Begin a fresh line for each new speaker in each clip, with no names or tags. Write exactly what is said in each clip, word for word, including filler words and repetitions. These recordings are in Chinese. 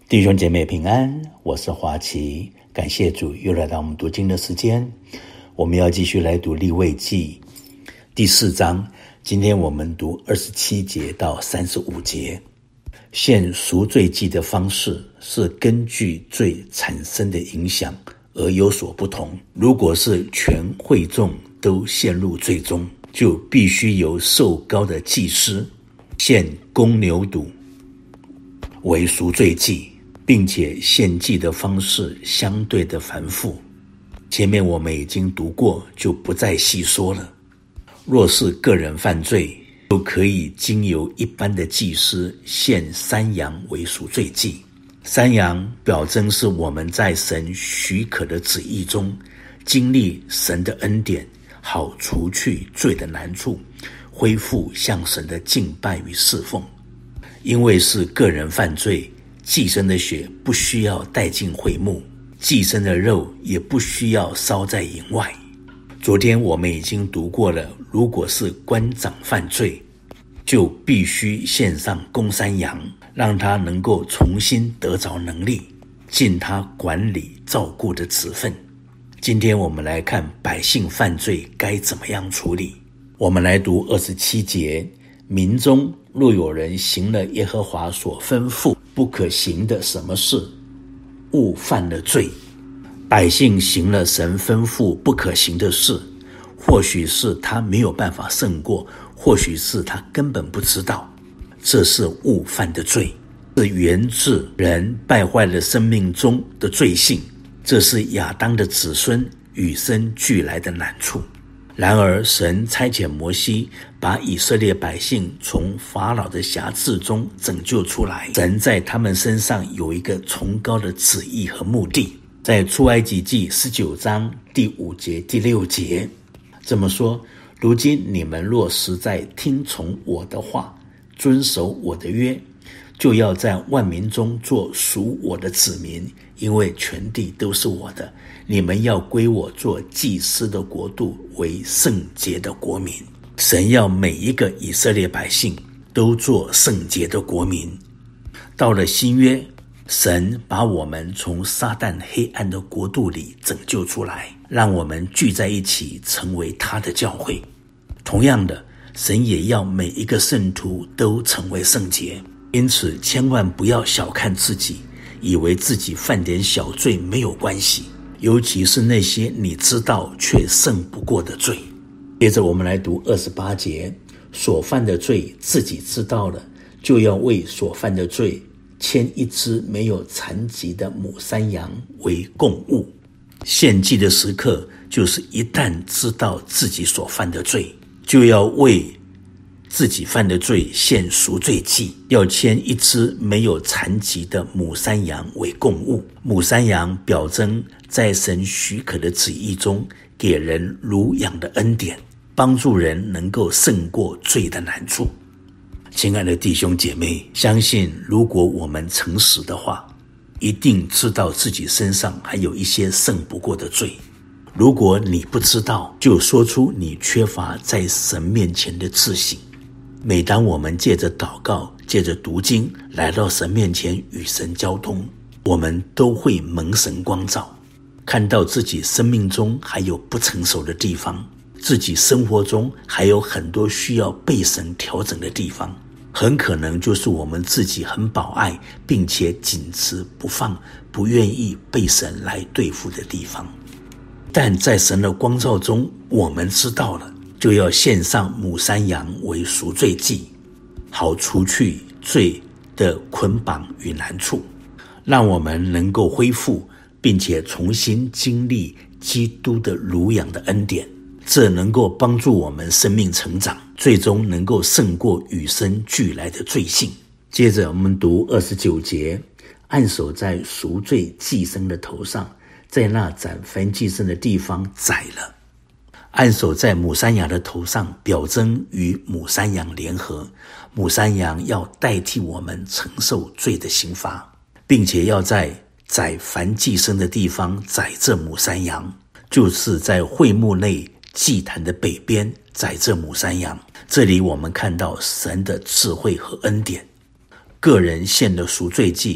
弟兄姐妹平安，我是华奇，感谢主又来到我们读经的时间。我们要继续来读利未记第四章，今天我们读二十七节到三十五节。献赎罪祭的方式是根据罪产生的影响而有所不同。如果是全会众都陷入罪中，就必须由受膏的祭司献公牛犊为赎罪祭，并且献祭的方式相对的繁复，前面我们已经读过，就不再细说了。若是个人犯罪，就可以经由一般的祭司献山羊为赎罪祭。山羊表征是我们在神许可的旨意中经历神的恩典，好除去罪的难处，恢复向神的敬拜与侍奉。因为是个人犯罪，祭牲的血不需要带进会幕，祭牲的肉也不需要烧在营外。昨天我们已经读过了，如果是官长犯罪，就必须献上公山羊，让他能够重新得着能力，尽他管理照顾的职分。今天我们来看百姓犯罪该怎么样处理。我们来读二十七节，民中若有人行了耶和华所吩咐不可行的什么事，误犯了罪。百姓行了神吩咐不可行的事，或许是他没有办法胜过，或许是他根本不知道，这是误犯的罪，是源自人败坏了生命中的罪性，这是亚当的子孙与生俱来的难处。然而神差遣摩西把以色列百姓从法老的辖制中拯救出来，神在他们身上有一个崇高的旨意和目的。在出埃及记十九章第五节第六节这么说，如今你们若实在听从我的话，遵守我的约，就要在万民中做属我的子民，因为全地都是我的，你们要归我做祭司的国度，为圣洁的国民。神要每一个以色列百姓都做圣洁的国民。到了新约，神把我们从撒旦黑暗的国度里拯救出来，让我们聚在一起成为他的教会。同样的，神也要每一个圣徒都成为圣洁。因此千万不要小看自己，以为自己犯点小罪没有关系，尤其是那些你知道却胜不过的罪。接着我们来读二十八节，所犯的罪自己知道了，就要为所犯的罪牵一只没有残疾的母山羊为供物。献祭的时刻就是一旦知道自己所犯的罪，就要为自己犯的罪献赎罪祭，要牵一只没有残疾的母山羊为供物。母山羊表征在神许可的旨意中给人乳养的恩典，帮助人能够胜过罪的难处。亲爱的弟兄姐妹，相信如果我们诚实的话，一定知道自己身上还有一些胜不过的罪。如果你不知道，就说出你缺乏在神面前的自省。每当我们借着祷告，借着读经来到神面前与神交通，我们都会蒙神光照，看到自己生命中还有不成熟的地方，自己生活中还有很多需要被神调整的地方，很可能就是我们自己很保爱并且紧持不放，不愿意被神来对付的地方。但在神的光照中，我们知道了，就要献上母山羊为赎罪祭，好除去罪的捆绑与难处，让我们能够恢复并且重新经历基督的乳养的恩典。这能够帮助我们生命成长，最终能够胜过与生俱来的罪性。接着我们读二十九节，按手在赎罪祭牲的头上，在那斩燔祭牲的地方宰了。按手在母山羊的头上，表征与母山羊联合，母山羊要代替我们承受罪的刑罚，并且要在宰燔祭牲的地方宰这母山羊，就是在会幕内祭坛的北边宰这母山羊。这里我们看到神的智慧和恩典。个人献的赎罪祭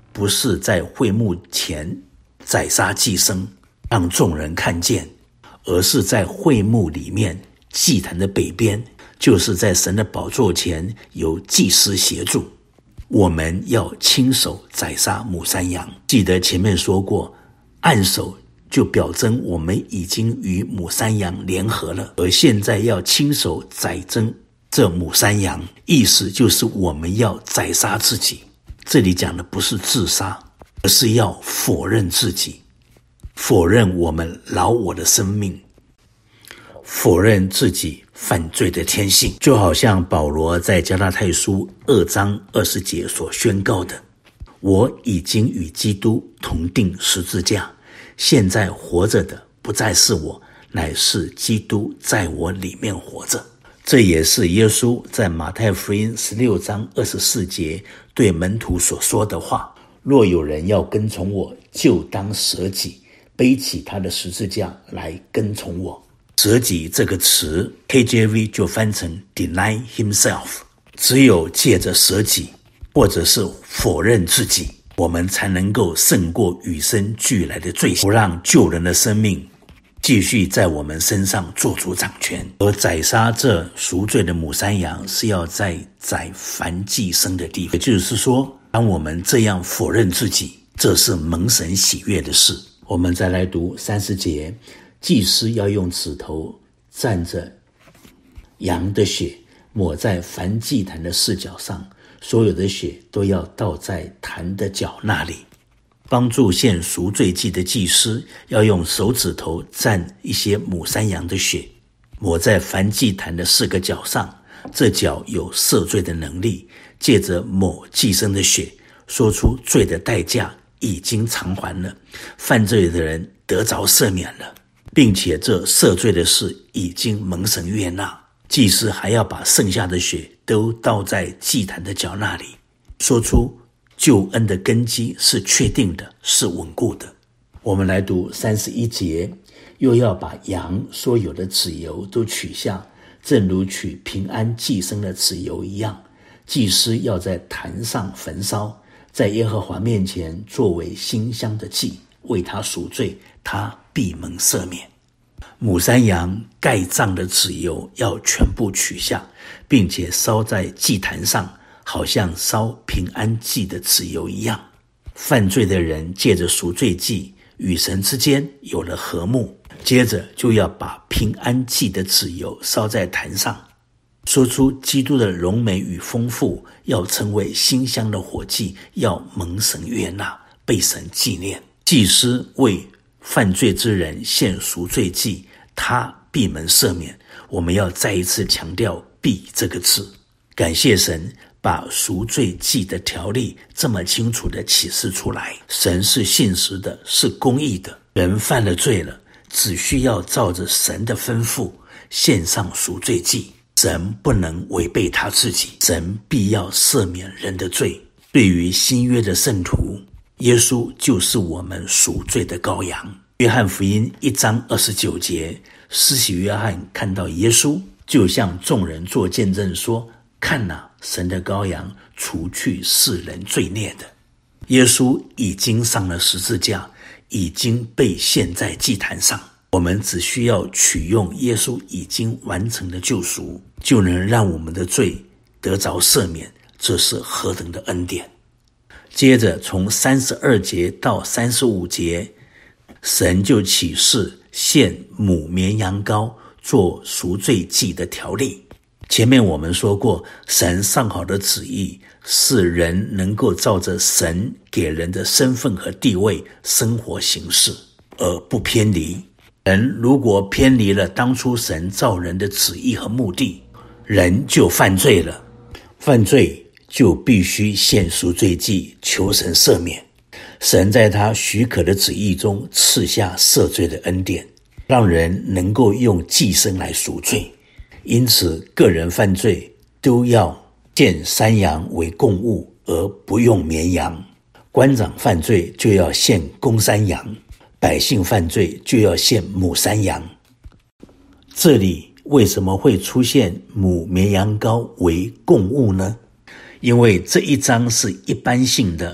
不是在会幕前宰杀祭牲，让众人看见，而是在会幕里面祭坛的北边，就是在神的宝座前由祭司协助。我们要亲手宰杀母山羊。记得前面说过，按手就表征我们已经与母山羊联合了，而现在要亲手宰征这母山羊，意思就是我们要宰杀自己。这里讲的不是自杀，而是要否认自己，否认我们老我的生命，否认自己犯罪的天性。就好像保罗在加拉太书二章二十节所宣告的，我已经与基督同定十字架，现在活着的不再是我，乃是基督在我里面活着。这也是耶稣在马太福音十六章二十四节对门徒所说的话，若有人要跟从我，就当舍己，背起他的十字架来跟从我。舍己这个词 K J V 就翻成 deny himself， 只有借着舍己或者是否认自己，我们才能够胜过与生俱来的罪行，不让救人的生命继续在我们身上做主掌权。而宰杀这赎罪的母山羊是要在宰燔祭牲的地方，也就是说，当我们这样否认自己，这是蒙神喜悦的事。我们再来读三十节，祭司要用指头蘸着羊的血抹在燔祭坛的四角上，所有的血都要倒在坛的角那里。帮助献赎罪祭的祭司要用手指头蘸一些母山羊的血，抹在燔祭坛的四个角上，这角有赦罪的能力，借着抹祭牲的血，说出罪的代价已经偿还了，犯罪的人得着赦免了，并且这赦罪的事已经蒙神悦纳。祭司还要把剩下的血都倒在祭坛的角那里，说出救恩的根基是确定的，是稳固的。我们来读三十一节，又要把羊所有的脂油都取下，正如取平安祭牲的脂油一样，祭司要在坛上焚烧，在耶和华面前作为馨香的祭，为他赎罪，他必蒙赦免。母山羊盖脏的脂油要全部取下，并且烧在祭坛上，好像烧平安祭的脂油一样。犯罪的人借着赎罪祭与神之间有了和睦，接着就要把平安祭的脂油烧在坛上，说出基督的荣美与丰富，要成为馨香的火祭，要蒙神悦纳，被神纪念。祭司为犯罪之人献赎罪祭，他必蒙赦免。我们要再一次强调必这个字，感谢神把赎罪祭的条例这么清楚地启示出来。神是信实的，是公义的，人犯了罪了，只需要照着神的吩咐献上赎罪祭，神不能违背他自己，神必要赦免人的罪。对于新约的圣徒，耶稣就是我们赎罪的羔羊。约翰福音一章二十九节，施洗约翰看到耶稣，就向众人做见证说，看哪，神的羔羊，除去世人罪孽的。耶稣已经上了十字架，已经被献在祭坛上，我们只需要取用耶稣已经完成的救赎，就能让我们的罪得着赦免，这是何等的恩典。接着从三十二节到三十五节，神就启示献母绵羊羔做赎罪祭的条例。前面我们说过，神上好的旨意是人能够照着神给人的身份和地位生活行事，而不偏离。人如果偏离了当初神造人的旨意和目的，人就犯罪了。犯罪就必须献赎罪祭，求神赦免。神在他许可的旨意中赐下赦罪的恩典，让人能够用祭牲来赎罪。因此个人犯罪都要献山羊为供物，而不用绵羊。官长犯罪就要献公山羊，百姓犯罪就要献母山羊。这里为什么会出现母绵羊羔为供物呢？因为这一章是一般性的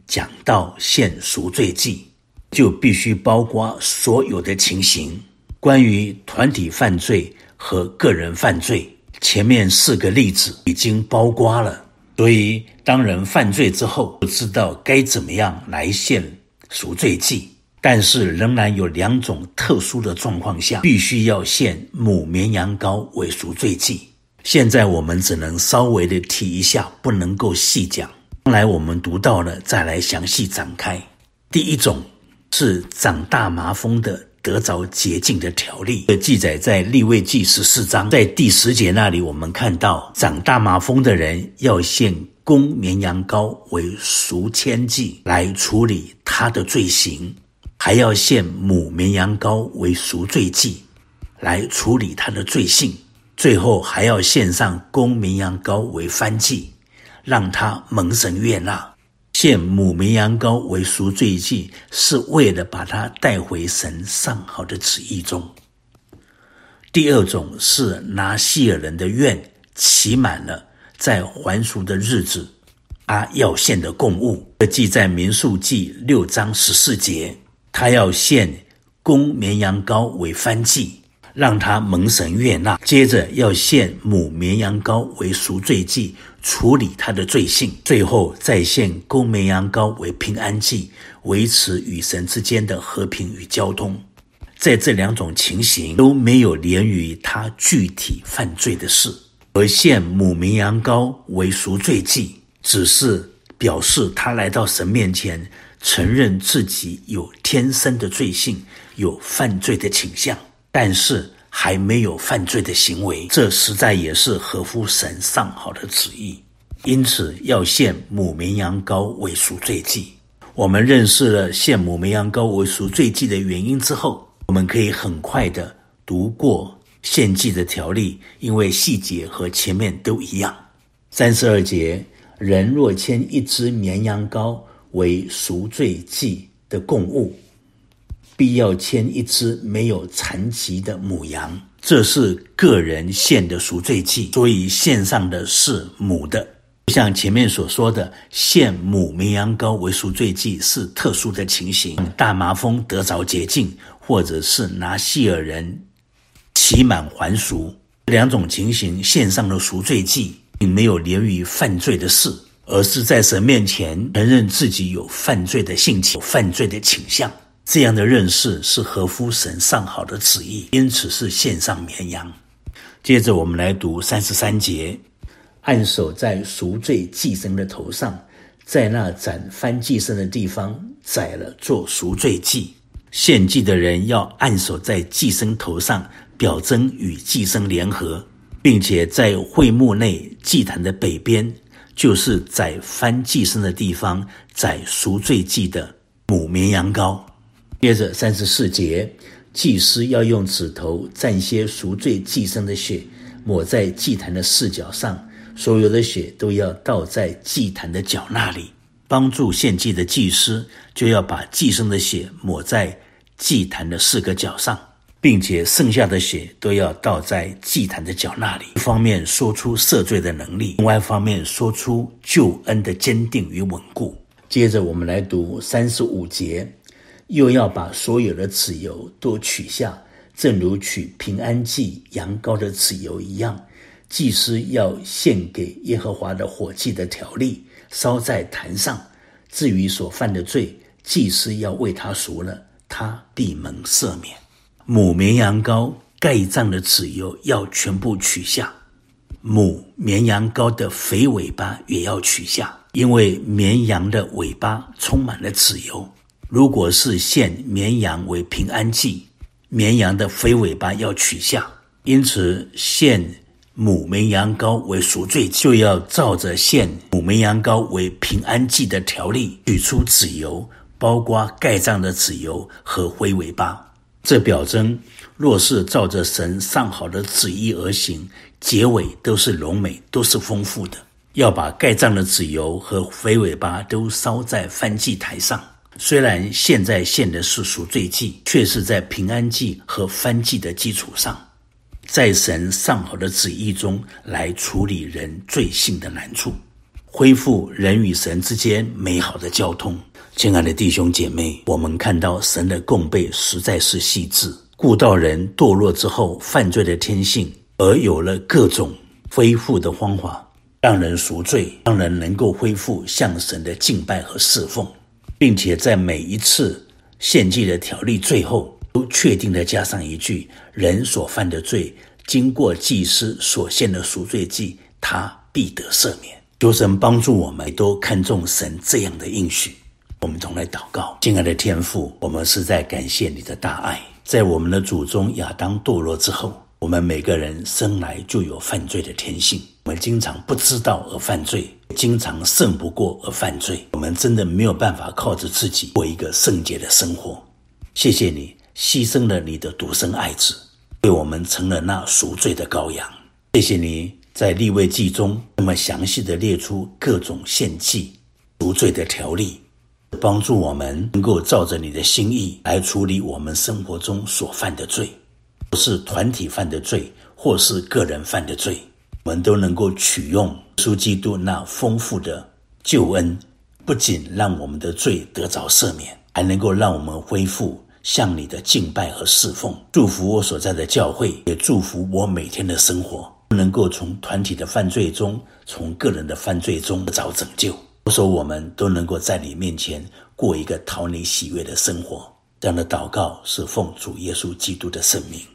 讲到献赎罪祭，就必须包括所有的情形。关于团体犯罪和个人犯罪，前面四个例子已经包括了，所以当人犯罪之后，不知道该怎么样来献赎罪祭。但是仍然有两种特殊的状况下，必须要献母绵羊羔为赎罪祭。现在我们只能稍微的提一下，不能够细讲。将来我们读到了再来详细展开。第一种是长大麻风的得着洁净的条例，记载在利未记十四章，在第十节那里我们看到，长大麻风的人要献公绵羊羔为赎愆祭来处理他的罪行，还要献母绵羊羔为赎罪祭来处理他的罪性，最后还要献上公绵羊羔为燔祭，让他蒙神悦纳。献母绵羊羔为赎罪祭，是为了把他带回神上好的旨意中。第二种是拿西尔人的愿期满了，在还赎的日子，他要献的供物，这记在民数记六章十四节，他要献公绵羊羔为燔祭，让他蒙神悦纳。接着要献母绵羊羔为赎罪祭，处理他的罪性，最后再献公绵羊羔为平安祭，维持与神之间的和平与交通。在这两种情形都没有连于他具体犯罪的事，而献母绵羊羔为赎罪祭，只是表示他来到神面前，承认自己有天生的罪性，有犯罪的倾向，但是还没有犯罪的行为，这实在也是合乎神上好的旨意。因此要献母绵羊羔为赎罪祭。我们认识了献母绵羊羔为赎罪祭的原因之后，我们可以很快的读过献祭的条例，因为细节和前面都一样。三十二节，人若牵一只绵羊羔为赎罪祭的供物，必要牵一只没有残疾的母羊，这是个人献的赎罪祭，所以献上的是母的。像前面所说的，献母绵羊羔为赎罪祭是特殊的情形，大麻风得着洁净，或者是拿西尔人期满还赎，两种情形献上的赎罪祭并没有连于犯罪的事，而是在神面前承认自己有犯罪的性情，有犯罪的倾向。这样的认识是合乎神上好的旨意，因此是献上绵羊。接着我们来读三十三节，按手在赎罪祭牲的头上，在那斩燔祭牲的地方宰了做赎罪祭。献祭的人要按手在祭牲头上，表征与祭牲联合，并且在会幕内祭坛的北边，就是宰燔祭牲的地方，宰赎罪祭的母绵羊羔。接着三十四节，祭司要用指头蘸些赎罪祭牲的血，抹在祭坛的四角上，所有的血都要倒在祭坛的角那里。帮助献祭的祭司就要把祭牲的血抹在祭坛的四个角上，并且剩下的血都要倒在祭坛的角那里。一方面说出赦罪的能力，另外一方面说出救恩的坚定与稳固。接着我们来读三十五节，又要把所有的脂油都取下，正如取平安祭羊羔的脂油一样。祭司要献给耶和华的火祭的条例，烧在坛上。至于所犯的罪，祭司要为他赎了，他必蒙赦免。母绵羊羔盖脏的脂油要全部取下，母绵羊羔的肥尾巴也要取下，因为绵羊的尾巴充满了脂油。如果是献绵羊为平安祭，绵羊的肥尾巴要取下，因此献母绵羊羔为赎罪祭，就要照着献母绵羊羔为平安祭的条例，取出脂油，包括盖脏的脂油和灰尾巴。这表征若是照着神上好的旨意而行，结尾都是荣美，都是丰富的。要把盖脏的脂油和灰尾巴都烧在燔祭台上。虽然现在献的是赎罪祭，却是在平安祭和燔祭的基础上，在神上好的旨意中来处理人罪性的难处。 恢复人与神之间美好的交通。亲爱的弟兄姐妹，我们看到神的供备实在是细致，顾到人堕落之后犯罪的天性，而有了各种恢复的方法，让人赎罪，让人能够恢复向神的敬拜和侍奉，并且在每一次献祭的条例最后都确定地加上一句：人所犯的罪，经过祭司所献的赎罪祭，他必得赦免。求神帮助我们都看重神这样的应许。我们同来祷告。亲爱的天父，我们实在感谢你的大爱。在我们的祖宗亚当堕落之后，我们每个人生来就有犯罪的天性，我们经常不知道而犯罪，经常胜不过而犯罪。我们真的没有办法靠着自己过一个圣洁的生活。谢谢你牺牲了你的独生爱子，为我们成了那赎罪的羔羊。谢谢你在利未记中那么详细的列出各种献祭赎罪的条例，帮助我们能够照着你的心意来处理我们生活中所犯的罪，不是团体犯的罪，或是个人犯的罪，我们都能够取用耶稣基督那丰富的救恩，不仅让我们的罪得着赦免，还能够让我们恢复向你的敬拜和侍奉。祝福我所在的教会，也祝福我每天的生活，能够从团体的犯罪中，从个人的犯罪中得着拯救。我说我们都能够在你面前过一个讨你喜悦的生活。这样的祷告是奉主耶稣基督的圣名。